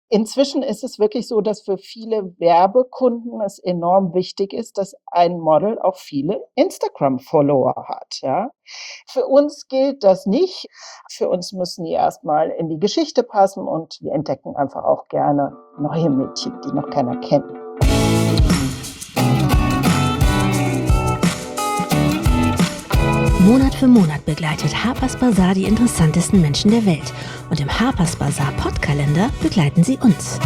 Inzwischen ist es wirklich so, dass für viele Werbekunden es enorm wichtig ist, dass ein Model auch viele Instagram-Follower hat, ja. Für uns gilt das nicht. Für uns müssen die erstmal in die Geschichte passen und wir entdecken einfach auch gerne neue Mädchen, die noch keiner kennt. Monat für Monat begleitet Harper's Bazaar die interessantesten Menschen der Welt. Und im Harper's Bazaar Podkalender begleiten sie uns.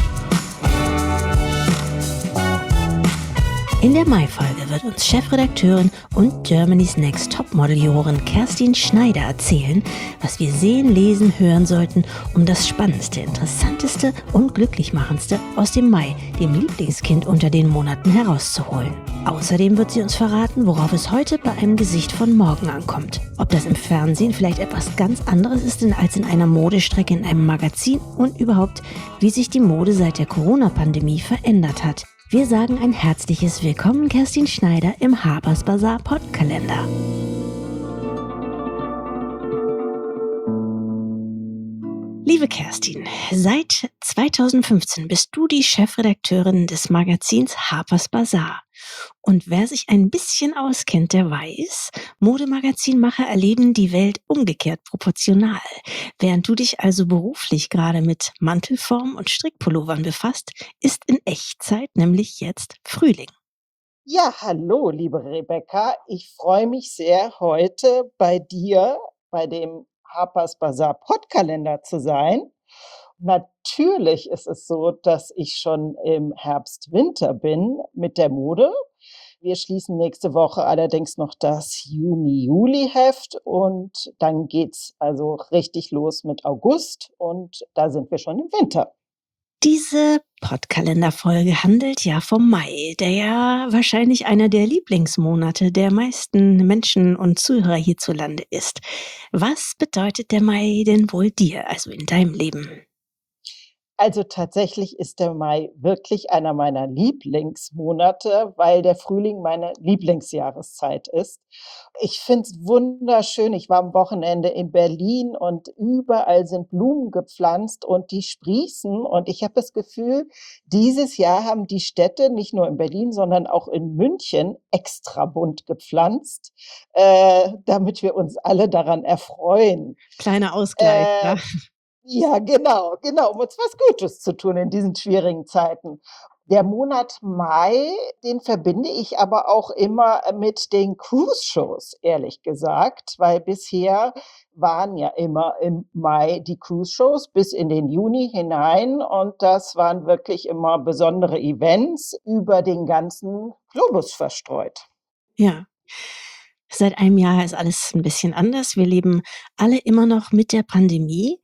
In der Mai-Folge wird uns Chefredakteurin und Germany's Next Topmodel-Jurorin Kerstin Schneider erzählen, was wir sehen, lesen, hören sollten, um das Spannendste, Interessanteste und Glücklichmachendste aus dem Mai, dem Lieblingskind unter den Monaten, herauszuholen. Außerdem wird sie uns verraten, worauf es heute bei einem Gesicht von morgen ankommt. Ob das im Fernsehen vielleicht etwas ganz anderes ist als in einer Modestrecke in einem Magazin und überhaupt, wie sich die Mode seit der Corona-Pandemie verändert hat. Wir sagen ein herzliches Willkommen, Kerstin Schneider, im Harper's Bazaar Podkalender. Liebe Kerstin, seit 2015 bist du die Chefredakteurin des Magazins Harper's Bazaar. Und wer sich ein bisschen auskennt, der weiß, Modemagazinmacher erleben die Welt umgekehrt proportional. Während du dich also beruflich gerade mit Mantelform und Strickpullovern befasst, ist in Echtzeit nämlich jetzt Frühling. Ja, hallo, liebe Rebecca. Ich freue mich sehr, heute bei dir bei dem Harper's Bazaar Podkalender zu sein. Natürlich ist es so, dass ich schon im Herbst-Winter bin mit der Mode. Wir schließen nächste Woche allerdings noch das Juni-Juli-Heft und dann geht's also richtig los mit August und da sind wir schon im Winter. Diese Podkalenderfolge handelt ja vom Mai, der ja wahrscheinlich einer der Lieblingsmonate der meisten Menschen und Zuhörer hierzulande ist. Was bedeutet der Mai denn wohl dir, also in deinem Leben? Also tatsächlich ist der Mai wirklich einer meiner Lieblingsmonate, weil der Frühling meine Lieblingsjahreszeit ist. Ich finde es wunderschön. Ich war am Wochenende in Berlin und überall sind Blumen gepflanzt und die sprießen. Und ich habe das Gefühl, dieses Jahr haben die Städte, nicht nur in Berlin, sondern auch in München, extra bunt gepflanzt, damit wir uns alle daran erfreuen. Kleiner Ausgleich, Äh, ja. ja, genau, genau, um uns was Gutes zu tun in diesen schwierigen Zeiten. Der Monat Mai, den verbinde ich aber auch immer mit den Cruise-Shows, ehrlich gesagt, weil bisher waren ja immer im Mai die Cruise-Shows bis in den Juni hinein und das waren wirklich immer besondere Events über den ganzen Globus verstreut. Ja. Seit einem Jahr ist alles ein bisschen anders. Wir leben alle immer noch mit der Pandemie,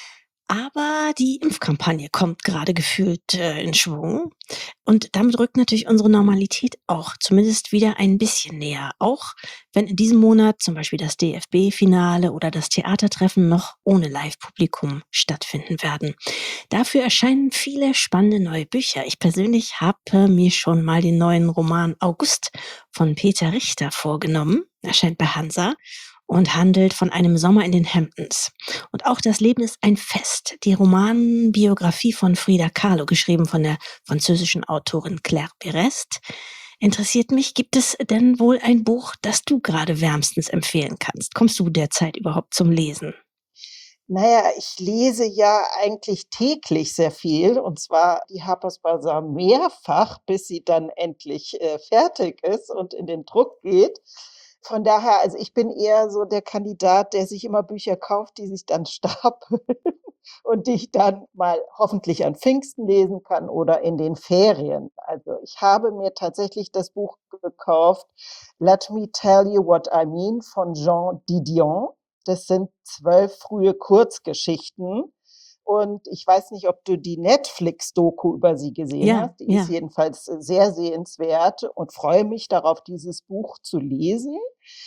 aber die Impfkampagne kommt gerade gefühlt, in Schwung und damit rückt natürlich unsere Normalität auch zumindest wieder ein bisschen näher, auch wenn in diesem Monat zum Beispiel das DFB-Finale oder das Theatertreffen noch ohne Live-Publikum stattfinden werden. Dafür erscheinen viele spannende neue Bücher. Ich persönlich habe mir schon mal den neuen Roman August von Peter Richter vorgenommen. Erscheint bei Hansa und handelt von einem Sommer in den Hamptons. Und auch das Leben ist ein Fest. Die Romanbiografie von Frida Kahlo, geschrieben von der französischen Autorin Claire Berest, interessiert mich. Gibt es denn wohl ein Buch, das du gerade wärmstens empfehlen kannst? Kommst du derzeit überhaupt zum Lesen? Na ja, ich lese ja eigentlich täglich sehr viel und zwar die Harper's Bazaar mehrfach, bis sie dann endlich, fertig ist und in den Druck geht. Von daher also, ich bin eher so der Kandidat, der sich immer Bücher kauft, die sich dann stapeln und die ich dann mal hoffentlich an Pfingsten lesen kann oder in den Ferien. Also, ich habe mir tatsächlich das Buch gekauft „Let me tell you what I mean“ von Jean Didion. Das sind 12 frühe Kurzgeschichten. Und ich weiß nicht, ob du die Netflix-Doku über sie gesehen Ja, hast. Die ist ja. jedenfalls sehr sehenswert und freue mich darauf, dieses Buch zu lesen.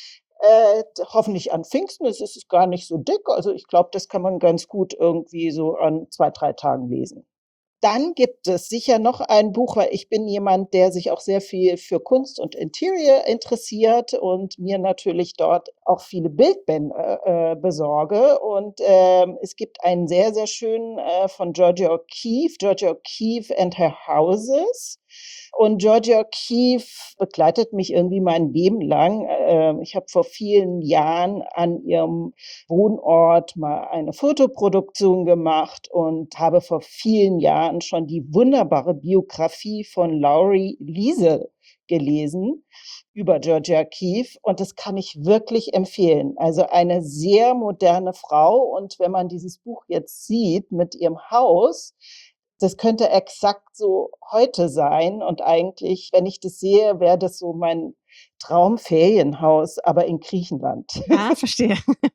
Hoffentlich an Pfingsten. Es ist gar nicht so dick. Also ich glaube, das kann man ganz gut irgendwie so an 2, 3 Tagen lesen. Dann gibt es sicher noch ein Buch, weil ich bin jemand, der sich auch sehr viel für Kunst und Interior interessiert und mir natürlich dort auch viele Bildbände, besorge. Und, es gibt einen sehr, sehr schönen, von Georgia O'Keeffe and Her Houses. Und Georgia O'Keeffe begleitet mich irgendwie mein Leben lang. Ich habe vor vielen Jahren an ihrem Wohnort mal eine Fotoproduktion gemacht und habe vor vielen Jahren schon die wunderbare Biografie von Laurie Liesel gelesen über Georgia O'Keeffe und das kann ich wirklich empfehlen. Also eine sehr moderne Frau und wenn man dieses Buch jetzt sieht mit ihrem Haus, das könnte exakt so heute sein und eigentlich, wenn ich das sehe, wäre das so mein Traumferienhaus, aber in Griechenland. Ah, verstehe.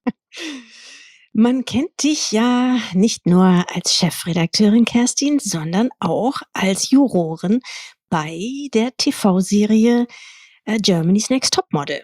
Man kennt dich ja nicht nur als Chefredakteurin, Kerstin, sondern auch als Jurorin bei der TV-Serie Germany's Next Topmodel.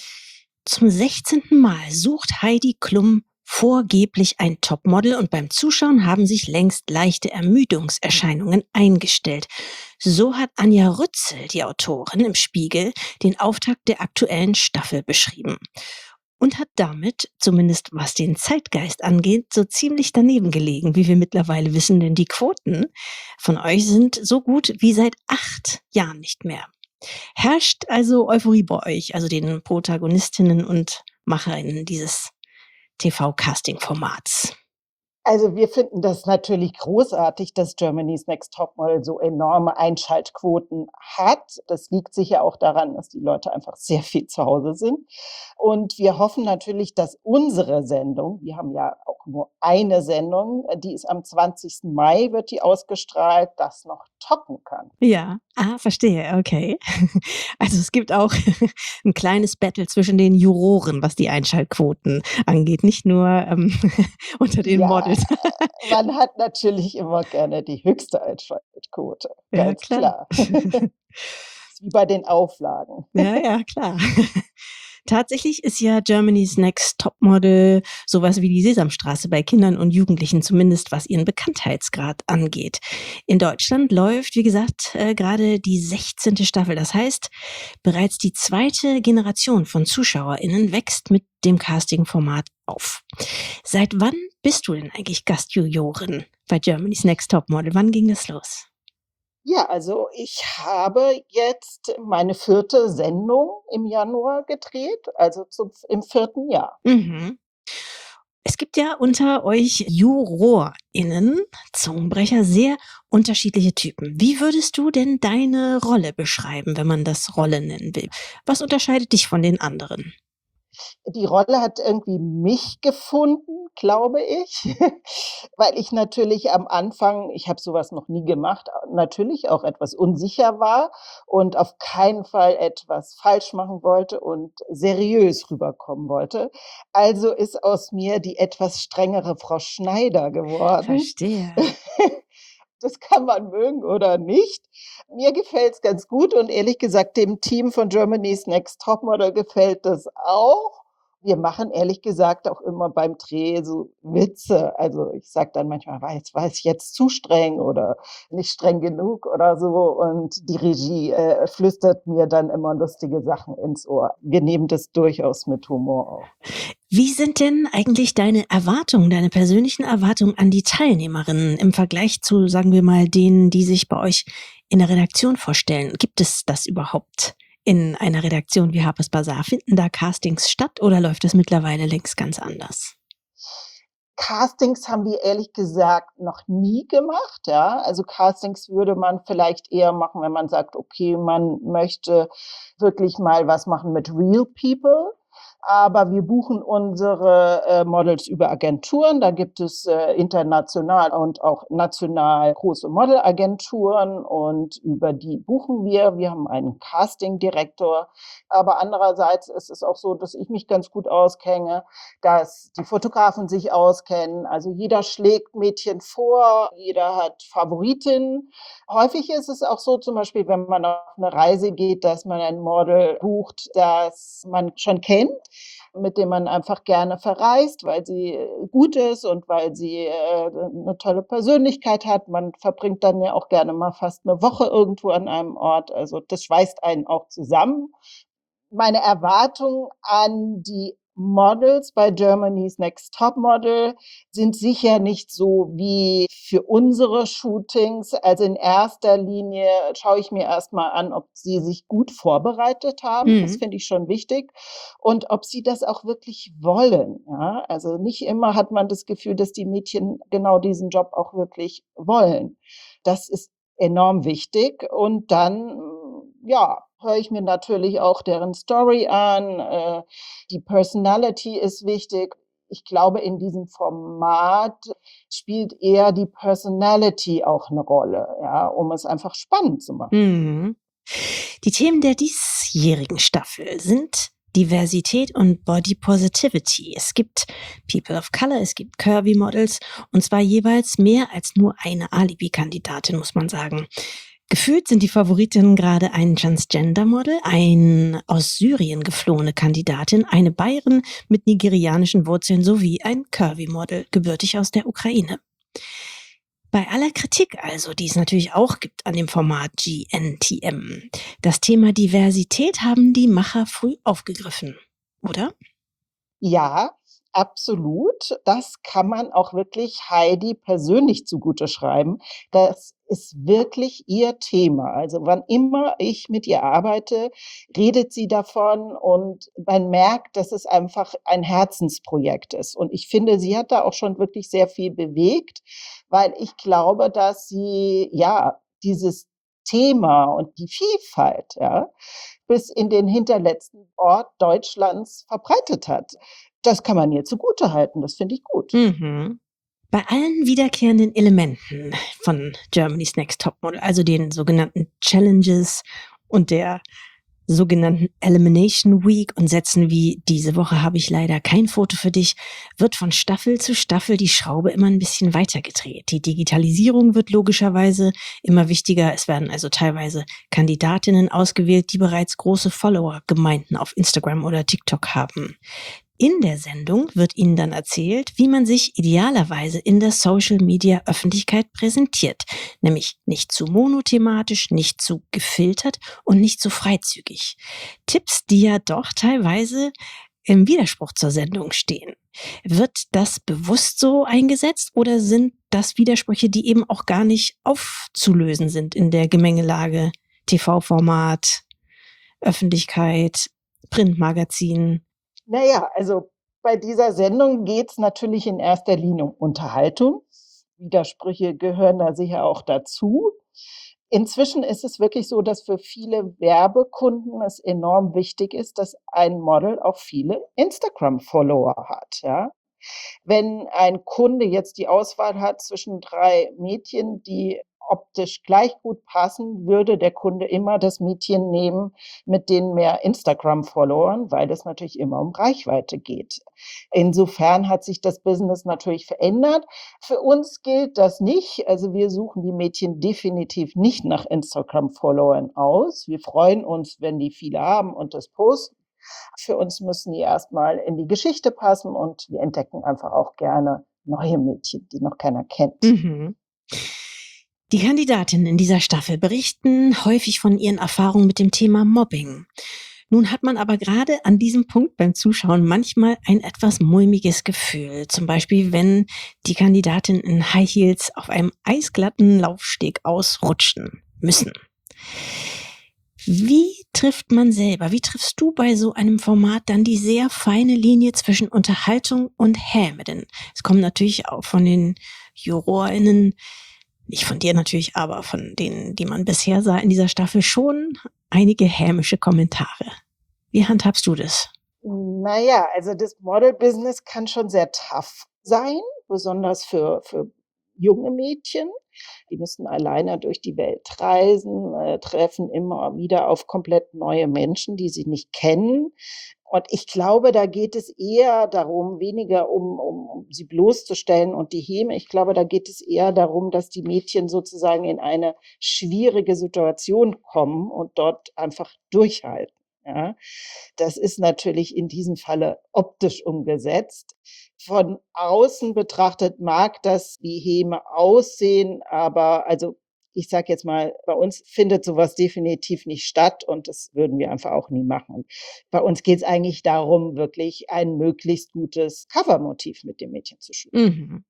Zum 16. Mal sucht Heidi Klum vorgeblich ein Topmodel und beim Zuschauen haben sich längst leichte Ermüdungserscheinungen eingestellt. So hat Anja Rützel, die Autorin, im Spiegel den Auftakt der aktuellen Staffel beschrieben und hat damit, zumindest was den Zeitgeist angeht, so ziemlich daneben gelegen, wie wir mittlerweile wissen, denn die Quoten von euch sind so gut wie seit 8 Jahren nicht mehr. Herrscht also Euphorie bei euch, also den Protagonistinnen und Macherinnen dieses TV-Casting-Formats? Also, wir finden das natürlich großartig, dass Germany's Next Topmodel so enorme Einschaltquoten hat. Das liegt sicher auch daran, dass die Leute einfach sehr viel zu Hause sind. Und wir hoffen natürlich, dass unsere Sendung, wir haben ja auch nur eine Sendung, die ist am 20. Mai, wird die ausgestrahlt, das noch toppen kann. Ja, verstehe, okay. Also es gibt auch ein kleines Battle zwischen den Juroren, was die Einschaltquoten angeht, nicht nur unter den Ja, Models. man hat natürlich immer gerne die höchste Einschaltquote, Ja, ganz klar. klar. Ist wie bei den Auflagen. Ja, ja, klar. Tatsächlich ist ja Germany's Next Topmodel sowas wie die Sesamstraße bei Kindern und Jugendlichen, zumindest was ihren Bekanntheitsgrad angeht. In Deutschland läuft, wie gesagt, grade die 16. Staffel. Das heißt, bereits die zweite Generation von ZuschauerInnen wächst mit dem Casting-Format auf. Seit wann bist du denn eigentlich Gastjurorin bei Germany's Next Topmodel? Wann ging das los? Ja, also ich habe jetzt meine vierte Sendung im Januar gedreht, also im vierten Jahr. Mhm. Es gibt ja unter euch JurorInnen, Zungenbrecher, sehr unterschiedliche Typen. Wie würdest du denn deine Rolle beschreiben, wenn man das Rolle nennen will? Was unterscheidet dich von den anderen? Die Rolle hat irgendwie mich gefunden, glaube ich, weil ich natürlich am Anfang, ich habe sowas noch nie gemacht, natürlich auch etwas unsicher war und auf keinen Fall etwas falsch machen wollte und seriös rüberkommen wollte. Also ist aus mir die etwas strengere Frau Schneider geworden. Verstehe. Das kann man mögen oder nicht. Mir gefällt's ganz gut und ehrlich gesagt, dem Team von Germany's Next Topmodel gefällt das auch. Wir machen ehrlich gesagt auch immer beim Dreh so Witze. Also, ich sage dann manchmal: war ich jetzt zu streng oder nicht streng genug oder so?“ Und die Regie, flüstert mir dann immer lustige Sachen ins Ohr. Wir nehmen das durchaus mit Humor auf. Wie sind denn eigentlich deine Erwartungen, deine persönlichen Erwartungen an die Teilnehmerinnen im Vergleich zu, sagen wir mal, denen, die sich bei euch in der Redaktion vorstellen? Gibt es das überhaupt in einer Redaktion wie Harper's Bazaar? Finden da Castings statt oder läuft es mittlerweile längst ganz anders? Castings haben wir ehrlich gesagt noch nie gemacht, ja. Also, Castings würde man vielleicht eher machen, wenn man sagt, okay, man möchte wirklich mal was machen mit real people. Aber wir buchen unsere, Models über Agenturen. Da gibt es, international und auch national große Modelagenturen und über die buchen wir. Wir haben einen Castingdirektor. Aber andererseits ist es auch so, dass ich mich ganz gut auskenne, dass die Fotografen sich auskennen. Also jeder schlägt Mädchen vor, jeder hat Favoritinnen. Häufig ist es auch so, zum Beispiel, wenn man auf eine Reise geht, dass man ein Model bucht, das man schon kennt. mit dem man einfach gerne verreist, weil sie gut ist und weil sie 'ne tolle Persönlichkeit hat. Man verbringt dann ja auch gerne mal fast eine Woche irgendwo an einem Ort. Also, das schweißt einen auch zusammen. Meine Erwartungen an die Models bei Germany's Next Topmodel sind sicher nicht so wie für unsere Shootings. Also, in erster Linie schaue ich mir erst mal an, ob sie sich gut vorbereitet haben. Das Mhm. finde ich schon wichtig. Und ob sie das auch wirklich wollen, ja? Also, nicht immer hat man das Gefühl, dass die Mädchen genau diesen Job auch wirklich wollen. Das ist enorm wichtig. Und dann, ja, höre ich mir natürlich auch deren Story an. Die Personality ist wichtig. Ich glaube, in diesem Format spielt eher die Personality auch 'ne Rolle, ja, um es einfach spannend zu machen. Mhm. Die Themen der diesjährigen Staffel sind Diversität und Body Positivity. Es gibt People of Color, es gibt Curvy Models und zwar jeweils mehr als nur eine Alibi-Kandidatin, muss man sagen. Gefühlt sind die Favoritinnen gerade ein Transgender-Model, ein aus Syrien geflohene Kandidatin, eine Bayerin mit nigerianischen Wurzeln sowie ein Curvy-Model, gebürtig aus der Ukraine. Bei aller Kritik also, die es natürlich auch gibt an dem Format GNTM, das Thema Diversität haben die Macher früh aufgegriffen, oder? Ja, absolut. Das kann man auch wirklich Heidi persönlich zuguteschreiben. Das ist wirklich ihr Thema. Also, wann immer ich mit ihr arbeite, redet sie davon und man merkt, dass es einfach ein Herzensprojekt ist. Und ich finde, sie hat da auch schon wirklich sehr viel bewegt, weil ich glaube, dass sie, ja, dieses Thema und die Vielfalt, ja, bis in den hinterletzten Ort Deutschlands verbreitet hat. Das kann man ihr zugutehalten, das finde ich gut. Mhm. Bei allen wiederkehrenden Elementen von Germany's Next Topmodel, also den sogenannten Challenges und der sogenannten Elimination Week und Sätzen wie „Diese Woche habe ich leider kein Foto für dich“, wird von Staffel zu Staffel die Schraube immer ein bisschen weiter gedreht. Die Digitalisierung wird logischerweise immer wichtiger. Es werden also teilweise Kandidatinnen ausgewählt, die bereits große Follower-Gemeinden auf Instagram oder TikTok haben. In der Sendung wird Ihnen dann erzählt, wie man sich idealerweise in der Social-Media-Öffentlichkeit präsentiert, nämlich nicht zu monothematisch, nicht zu gefiltert und nicht zu freizügig. Tipps, die ja doch teilweise im Widerspruch zur Sendung stehen. Wird das bewusst so eingesetzt oder sind das Widersprüche, die eben auch gar nicht aufzulösen sind in der Gemengelage TV-Format, Öffentlichkeit, Printmagazin? Na ja, also bei dieser Sendung geht's natürlich in erster Linie um Unterhaltung. Widersprüche gehören da sicher auch dazu. Inzwischen ist es wirklich so, dass für viele Werbekunden es enorm wichtig ist, dass ein Model auch viele Instagram-Follower hat, ja? Wenn ein Kunde jetzt die Auswahl hat zwischen 3 Mädchen, die optisch gleich gut passen, würde der Kunde immer das Mädchen nehmen mit den mehr Instagram-Followern, weil es natürlich immer um Reichweite geht. Insofern hat sich das Business natürlich verändert. Für uns gilt das nicht. Also, wir suchen die Mädchen definitiv nicht nach Instagram-Followern aus. Wir freuen uns, wenn die viele haben und das posten. Für uns müssen die erst mal in die Geschichte passen und wir entdecken einfach auch gerne neue Mädchen, die noch keiner kennt. Mhm. Die Kandidatinnen in dieser Staffel berichten häufig von ihren Erfahrungen mit dem Thema Mobbing. Nun hat man aber gerade an diesem Punkt beim Zuschauen manchmal ein etwas mulmiges Gefühl. Zum Beispiel, wenn die Kandidatinnen in High Heels auf einem eisglatten Laufsteg ausrutschen müssen. Wie trifft man selber, wie triffst du bei so einem Format dann die sehr feine Linie zwischen Unterhaltung und Häme? Denn es kommen natürlich auch von den JurorInnen, nicht von dir natürlich, aber von denen, die man bisher sah in dieser Staffel, schon einige hämische Kommentare. Wie handhabst du das? Na ja, also das Model-Business kann schon sehr tough sein, besonders für junge Mädchen. Die müssen alleine durch die Welt reisen, treffen immer wieder auf komplett neue Menschen, die sie nicht kennen. Und ich glaube, da geht es eher darum, weniger um sie bloßzustellen und die Häme. Ich glaube, da geht es eher darum, dass die Mädchen sozusagen in eine schwierige Situation kommen und dort einfach durchhalten, ja. Das ist natürlich in diesem Falle optisch umgesetzt. Von außen betrachtet mag das wie Häme aussehen, aber also, ich sage jetzt mal, bei uns findet so was definitiv nicht statt und das würden wir einfach auch nie machen. Bei uns geht's eigentlich darum, wirklich ein möglichst gutes Covermotiv mit dem Mädchen zu shooten. Mhm.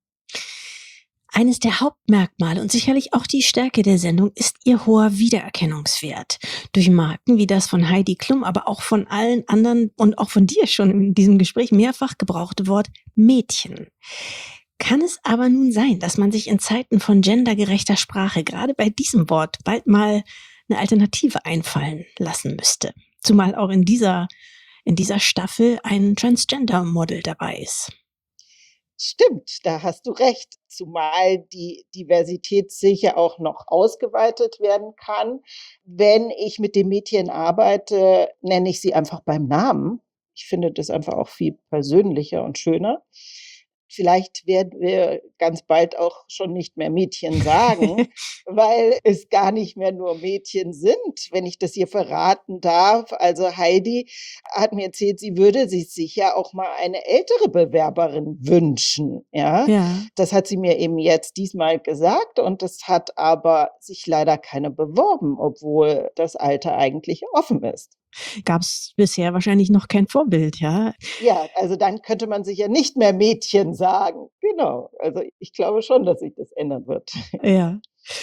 Eines der Hauptmerkmale und sicherlich auch die Stärke der Sendung ist ihr hoher Wiedererkennungswert. Durch Marken wie das von Heidi Klum, aber auch von allen anderen und auch von dir schon in diesem Gespräch mehrfach gebrauchte Wort Mädchen. Kann es aber nun sein, dass man sich in Zeiten von gendergerechter Sprache gerade bei diesem Wort bald mal eine Alternative einfallen lassen müsste? Zumal auch in dieser Staffel ein Transgender-Model dabei ist. Stimmt, da hast du recht, zumal die Diversität sicher auch noch ausgeweitet werden kann. Wenn ich mit dem Mädchen arbeite, nenne ich sie einfach beim Namen. Ich finde das einfach auch viel persönlicher und schöner. Vielleicht werden wir ganz bald auch schon nicht mehr Mädchen sagen, weil es gar nicht mehr nur Mädchen sind, wenn ich das hier verraten darf. Also Heidi hat mir erzählt, sie würde sich sicher auch mal eine ältere Bewerberin wünschen, ja. Ja. Das hat sie mir eben jetzt diesmal gesagt und es hat aber sich leider keine beworben, obwohl das Alter eigentlich offen ist. Gab es bisher wahrscheinlich noch kein Vorbild, ja? Ja, also dann könnte man sicher nicht mehr Mädchen sagen. Genau. Also, ich glaube schon, dass sich das ändern wird. Ja.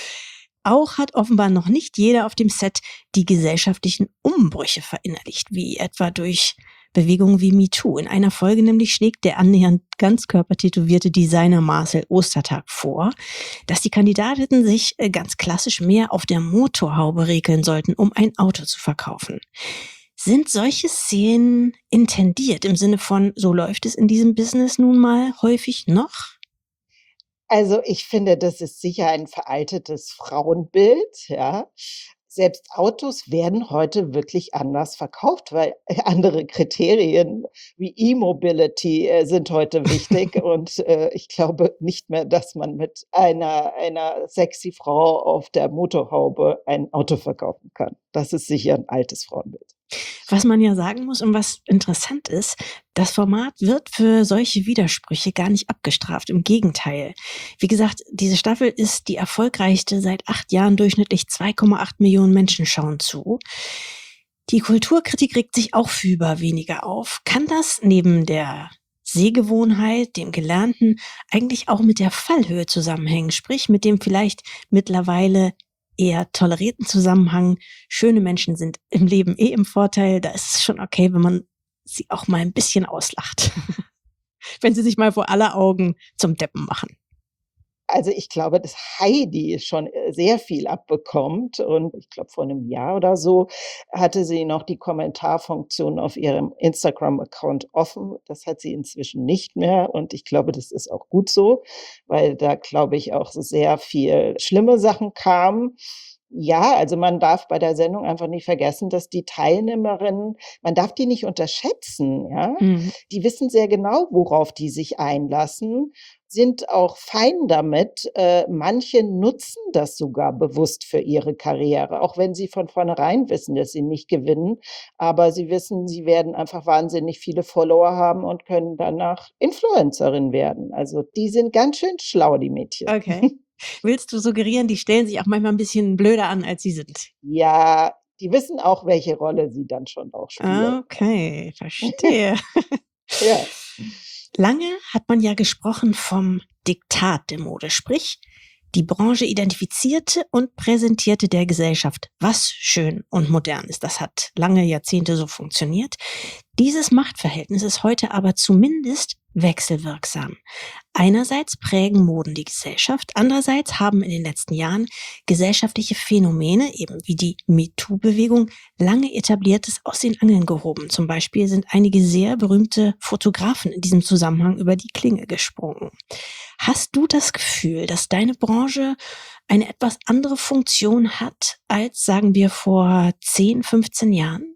Auch hat offenbar noch nicht jeder auf dem Set die gesellschaftlichen Umbrüche verinnerlicht, wie etwa durch Bewegungen wie MeToo. In einer Folge nämlich schlägt der annähernd ganzkörpertätowierte Designer Marcel Ostertag vor, dass die Kandidatinnen sich ganz klassisch mehr auf der Motorhaube regeln sollten, um ein Auto zu verkaufen. Sind solche Szenen intendiert im Sinne von, so läuft es in diesem Business nun mal häufig noch? Also, ich finde, das ist sicher ein veraltetes Frauenbild, ja. Selbst Autos werden heute wirklich anders verkauft, weil andere Kriterien wie E-Mobility, sind heute wichtig und, ich glaube nicht mehr, dass man mit einer sexy Frau auf der Motorhaube ein Auto verkaufen kann. Das ist sicher 'n altes Frauenbild. Was man ja sagen muss und was interessant ist, das Format wird für solche Widersprüche gar nicht abgestraft. Im Gegenteil. Wie gesagt, diese Staffel ist die erfolgreichste seit 8 Jahren. Durchschnittlich 2,8 Millionen Menschen schauen zu. Die Kulturkritik regt sich auch fühlbar weniger auf. Kann das neben der Sehgewohnheit, dem Gelernten, eigentlich auch mit der Fallhöhe zusammenhängen? Sprich, mit dem vielleicht mittlerweile eher tolerierten Zusammenhang. Schöne Menschen sind im Leben eh im Vorteil. Da ist es schon okay, wenn man sie auch mal ein bisschen auslacht. Wenn sie sich mal vor aller Augen zum Deppen machen. Also, ich glaube, dass Heidi schon, sehr viel abbekommt und ich glaube, vor 'nem Jahr oder so hatte sie noch die Kommentarfunktion auf ihrem Instagram-Account offen. Das hat sie inzwischen nicht mehr und ich glaube, das ist auch gut so, weil da, glaube ich, auch sehr viel schlimme Sachen kamen. Ja, also, man darf bei der Sendung einfach nicht vergessen, dass die Teilnehmerinnen man darf die nicht unterschätzen, ja? Mhm. Die wissen sehr genau, worauf die sich einlassen, sind auch fein damit. Manche nutzen das sogar bewusst für ihre Karriere, auch wenn sie von vornherein wissen, dass sie nicht gewinnen. Aber sie wissen, sie werden einfach wahnsinnig viele Follower haben und können danach Influencerin werden. Also, die sind ganz schön schlau, die Mädchen. Okay. Willst du suggerieren, die stellen sich auch manchmal ein bisschen blöder an, als sie sind? Ja, die wissen auch, welche Rolle sie dann schon auch spielen. Okay, verstehe. Ja. Lange hat man ja gesprochen vom Diktat der Mode, sprich, die Branche identifizierte und präsentierte der Gesellschaft, was schön und modern ist. Das hat lange Jahrzehnte so funktioniert. Dieses Machtverhältnis ist heute aber zumindest wechselwirksam. Einerseits prägen Moden die Gesellschaft, andererseits haben in den letzten Jahren gesellschaftliche Phänomene, eben wie die MeToo-Bewegung, lange Etabliertes aus den Angeln gehoben. Zum Beispiel sind einige sehr berühmte Fotografen in diesem Zusammenhang über die Klinge gesprungen. Hast du das Gefühl, dass deine Branche eine etwas andere Funktion hat als, sagen wir, vor 10, 15 Jahren?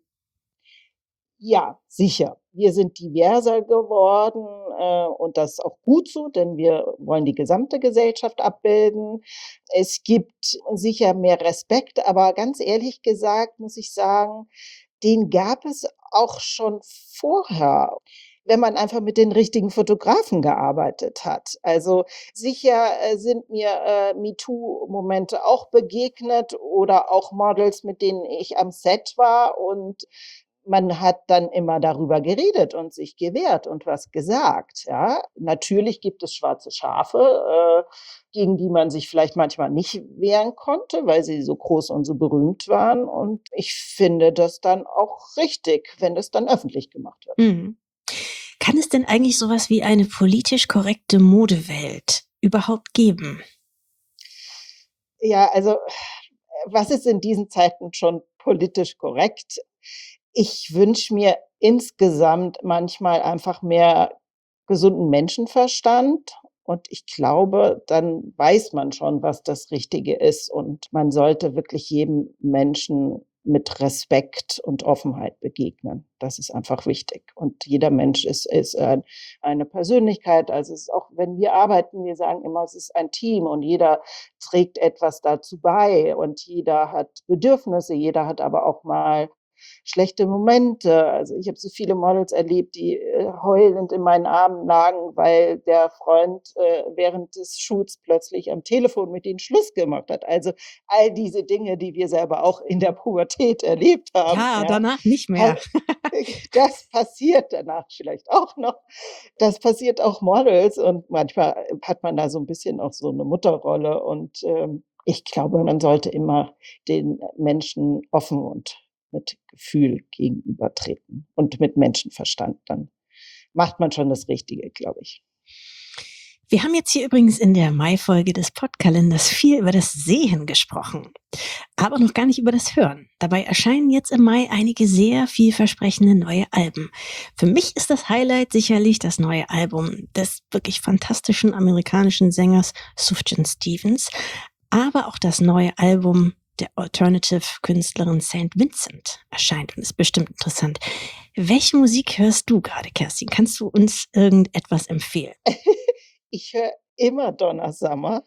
Ja, sicher. Wir sind diverser geworden, und das ist auch gut so, denn wir wollen die gesamte Gesellschaft abbilden. Es gibt sicher mehr Respekt, aber ganz ehrlich gesagt muss ich sagen, Den gab es auch schon vorher, wenn man einfach mit den richtigen Fotografen gearbeitet hat. Also, sicher, sind mir, MeToo-Momente auch begegnet oder auch Models, mit denen ich am Set war, und man hat dann immer darüber geredet und sich gewehrt und was gesagt, ja. Natürlich gibt es schwarze Schafe, gegen die man sich vielleicht manchmal nicht wehren konnte, weil sie so groß und so berühmt waren, und ich finde das dann auch richtig, wenn das dann öffentlich gemacht wird. Mhm. Kann es denn eigentlich so was wie eine politisch korrekte Modewelt überhaupt geben? Ja, also, was ist in diesen Zeiten schon politisch korrekt? Ich wünsche mir insgesamt manchmal einfach mehr gesunden Menschenverstand, und ich glaube, dann weiß man schon, was das Richtige ist, und man sollte wirklich jedem Menschen mit Respekt und Offenheit begegnen. Das ist einfach wichtig, und jeder Mensch ist eine Persönlichkeit. Also, es ist auch, wenn wir arbeiten, wir sagen immer, es ist ein Team und jeder trägt etwas dazu bei und jeder hat Bedürfnisse, jeder hat aber auch mal schlechte Momente. Also, ich habe so viele Models erlebt, die, heulend in meinen Armen lagen, weil der Freund, während des Shoots plötzlich am Telefon mit denen Schluss gemacht hat. Also, all diese Dinge, die wir selber auch in der Pubertät erlebt haben, Ja, ja. danach nicht Pa mehr. Das passiert danach vielleicht auch noch. Das passiert auch Models, und manchmal hat man da so 'n bisschen auch so 'ne Mutterrolle, und, ich glaube, man sollte immer den Menschen offen und mit Gefühl gegenübertreten und mit Menschenverstand. Dann macht man schon das Richtige, glaube ich. Wir haben jetzt hier übrigens in der Mai-Folge des Podkalenders viel über das Sehen gesprochen, aber noch gar nicht über das Hören. Dabei erscheinen jetzt im Mai einige sehr vielversprechende neue Alben. Für mich ist das Highlight sicherlich das neue Album des wirklich fantastischen amerikanischen Sängers Sufjan Stevens, aber auch das neue Album der Alternative-Künstlerin Saint Vincent erscheint und ist bestimmt interessant. Welche Musik hörst du gerade, Kerstin? Kannst du uns irgendetwas empfehlen? Ich höre immer Donna Summer.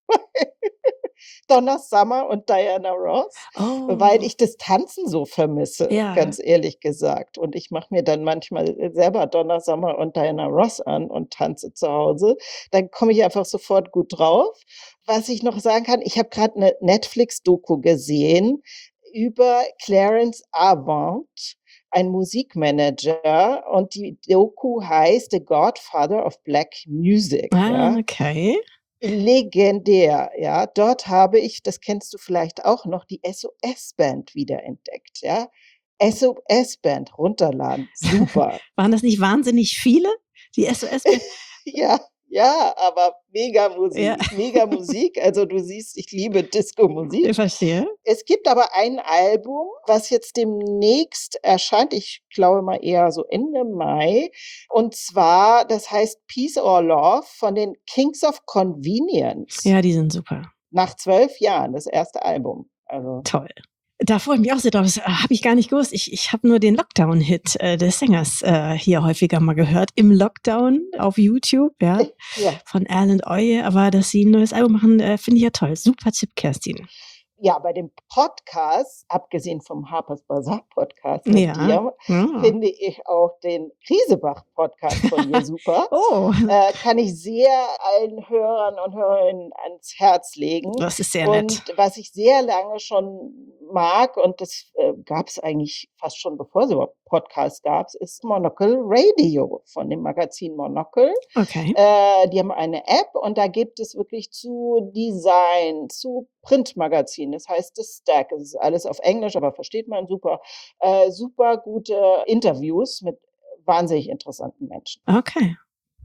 Donna Summer und Diana Ross, weil Oh, ich das Tanzen so vermisse, ja. ganz ehrlich gesagt. Und ich mache mir dann manchmal, selber Donna Summer und Diana Ross an und tanze zu Hause. Dann komme ich einfach sofort gut drauf. Was ich noch sagen kann, ich habe gerade 'ne Netflix-Doku gesehen über Clarence Avant, ein Musikmanager, und die Doku heißt „The Godfather of Black Music", Ah, ja? okay. Legendär, ja. Dort habe ich, das kennst du vielleicht auch noch, die SOS-Band wiederentdeckt, ja. SOS-Band runterladen, super. Waren das nicht wahnsinnig viele, die SOS-Band? Ja, ja, aber Ja, Mega Musik. Also, du siehst, ich liebe ich Disco-Musik. verstehe. Es gibt aber ein Album, was jetzt demnächst erscheint, ich glaube mal eher so Ende Mai, und zwar, das heißt „Peace or Love" von den Kings of Convenience. Ja, die sind super. Nach 12 Jahren das erste Album. Also, Toll. Da freue ich mich auch sehr drauf. Das, habe ich gar nicht gewusst. Ich habe nur den Lockdown-Hit, des Sängers, hier häufiger mal gehört im Lockdown auf YouTube, ja, ja. von Erlend Øye. Aber dass sie 'n neues Album machen, finde ich ja toll. Super Tipp, Kerstin. Ja, bei dem Podcast, abgesehen vom Harper's Bazaar Podcast mit Ja. dir, Ah. finde ich auch den Krisebach Podcast von dir super. Oh, Kann ich sehr allen Hörern und Hörerinnen ans Herz legen. das ist sehr Und nett. was ich sehr lange schon mag, und das, gab's eigentlich fast schon, bevor es überhaupt Podcasts gab, ist Monocle Radio von dem Magazin Monocle. Okay. Die haben eine App, und da gibt es wirklich zu Design, zu Printmagazinen. Das heißt The Stack. Es ist alles auf Englisch, aber versteht man super. Super gute Interviews mit wahnsinnig interessanten Menschen. Okay.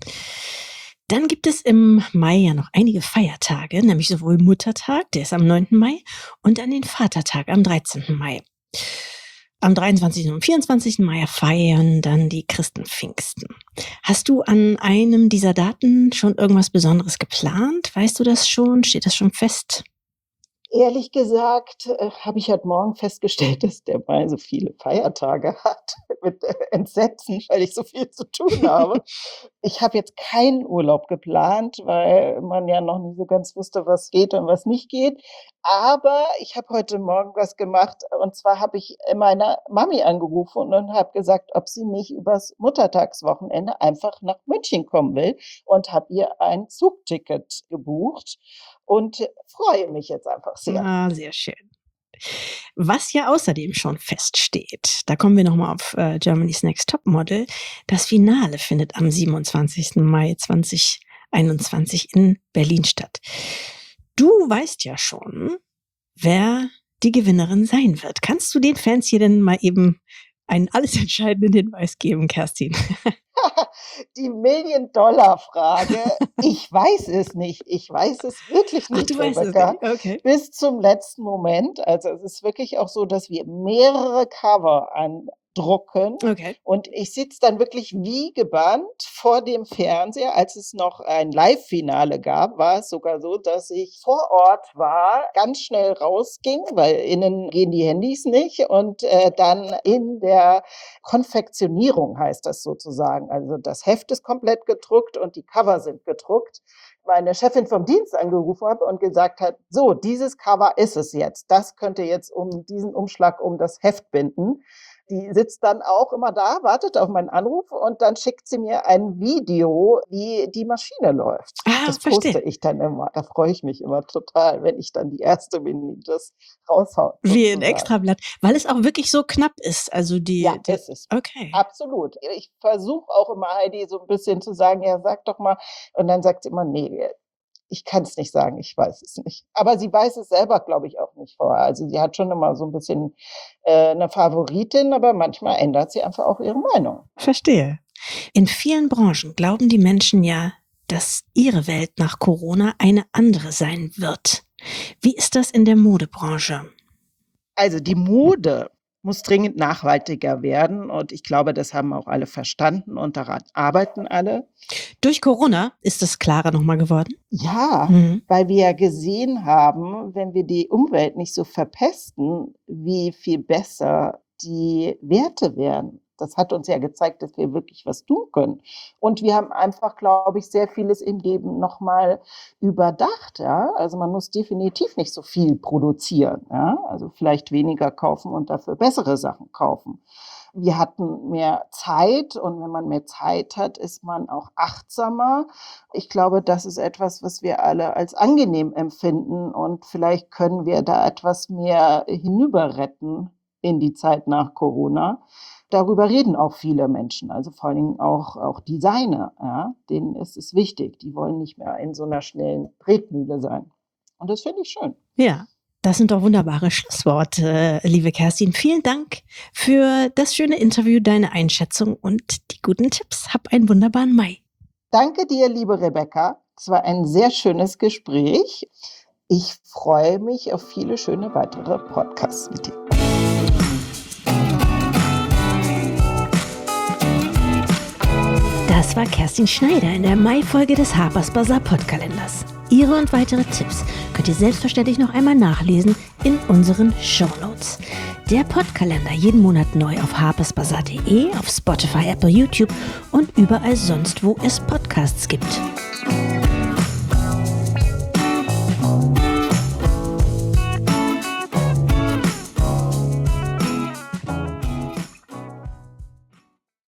Dann gibt es im Mai ja noch einige Feiertage, nämlich sowohl Muttertag, der ist am 9. Mai, und dann den Vatertag am 13. Mai. Am 23. und 24. Mai feiern dann die Christen Pfingsten. Hast du an einem dieser Daten schon irgendwas Besonderes geplant? Weißt du das schon? Steht das schon fest? Ehrlich gesagt, habe ich heute Morgen festgestellt, dass der Mai so viele Feiertage hat mit Entsetzen, weil ich so viel zu tun habe. Ich habe jetzt keinen Urlaub geplant, weil man ja noch nie so ganz wusste, was geht und was nicht geht. Aber ich habe heute Morgen was gemacht, und zwar habe ich meine Mami angerufen und habe gesagt, ob sie nicht übers Muttertagswochenende einfach nach München kommen will, und habe ihr ein Zugticket gebucht und freue mich jetzt einfach sehr. Ah, sehr schön. Was ja außerdem schon feststeht, da kommen wir noch mal auf, Germany's Next Topmodel. Das Finale findet am 27. Mai 2021 in Berlin statt. Du weißt ja schon, wer die Gewinnerin sein wird. Kannst du den Fans hier denn mal eben einen alles entscheidenden Hinweis geben, Kerstin? Die Million-Dollar-Frage. Ich weiß es nicht. Ich weiß es wirklich Ach, nicht, du weißt es Rebecca. nicht. Okay. Bis zum letzten Moment. Also es ist wirklich auch so, dass wir mehrere Cover andrucken. Okay. Und ich sitze dann wirklich wie gebannt vor dem Fernseher. Als es noch ein Live-Finale gab, war es sogar so, dass ich vor Ort war, ganz schnell rausging, weil innen gehen die Handys nicht. Und dann in der Konfektionierung, heißt das sozusagen. Also das Heft ist komplett gedruckt und die Cover sind gedruckt. Meine Chefin vom Dienst angerufen habe und gesagt hat, so, dieses Cover ist es jetzt. Das könnt ihr jetzt um diesen Umschlag um das Heft binden. Die sitzt dann auch immer da, wartet auf meinen Anruf, und dann schickt sie mir ein Video, wie die Maschine läuft. Ah, Das poste verstehe. ich dann immer. Da freue ich mich immer total, wenn ich dann die erste bin, die das raushaut, Wie 'n sozusagen. Extrablatt, weil es auch wirklich so knapp ist. Also Ja, die ist es. okay. Absolut. Ich versuche auch immer Heidi so ein bisschen zu sagen: „Ja, sag doch mal.“ Und dann sagt sie immer: „Nee, ich kann es nicht sagen, ich weiß es nicht.“ Aber sie weiß es selber, glaube ich, auch nicht vorher. Also, sie hat schon immer so ein bisschen, 'ne Favoritin, aber manchmal ändert sie einfach auch ihre Meinung. Verstehe. In vielen Branchen glauben die Menschen ja, dass ihre Welt nach Corona eine andere sein wird. Wie ist das in der Modebranche? Also, die Mode muss dringend nachhaltiger werden, und ich glaube, das haben auch alle verstanden, und daran arbeiten alle. Durch Corona ist es klarer noch mal geworden? Ja, Mhm. weil wir ja gesehen haben, wenn wir die Umwelt nicht so verpesten, wie viel besser die Werte werden. Das hat uns ja gezeigt, dass wir wirklich was tun können. Und wir haben einfach, glaube ich, sehr vieles im Leben noch mal überdacht, ja? Also, man muss definitiv nicht so viel produzieren, ja? Also, vielleicht weniger kaufen und dafür bessere Sachen kaufen. Wir hatten mehr Zeit, und wenn man mehr Zeit hat, ist man auch achtsamer. Ich glaube, das ist etwas, was wir alle als angenehm empfinden, und vielleicht können wir da etwas mehr hinüber retten in die Zeit nach Corona. Darüber reden auch viele Menschen, also vor allen Dingen auch Designer, ja? Denen ist es wichtig. Die wollen nicht mehr in so einer schnellen Tretmühle sein. Und das finde ich schön. Ja, das sind doch wunderbare Schlussworte, liebe Kerstin. Vielen Dank für das schöne Interview, deine Einschätzung und die guten Tipps. Hab einen wunderbaren Mai. Danke dir, liebe Rebecca. Es war ein sehr schönes Gespräch. Ich freue mich auf viele schöne weitere Podcasts mit dir. Das war Kerstin Schneider in der Mai-Folge des Harper's Bazaar Podkalenders. Ihre und weitere Tipps könnt ihr selbstverständlich noch einmal nachlesen in unseren Shownotes. Der Podkalender jeden Monat neu auf harpersbazaar.de, auf Spotify, Apple, YouTube und überall sonst, wo es Podcasts gibt.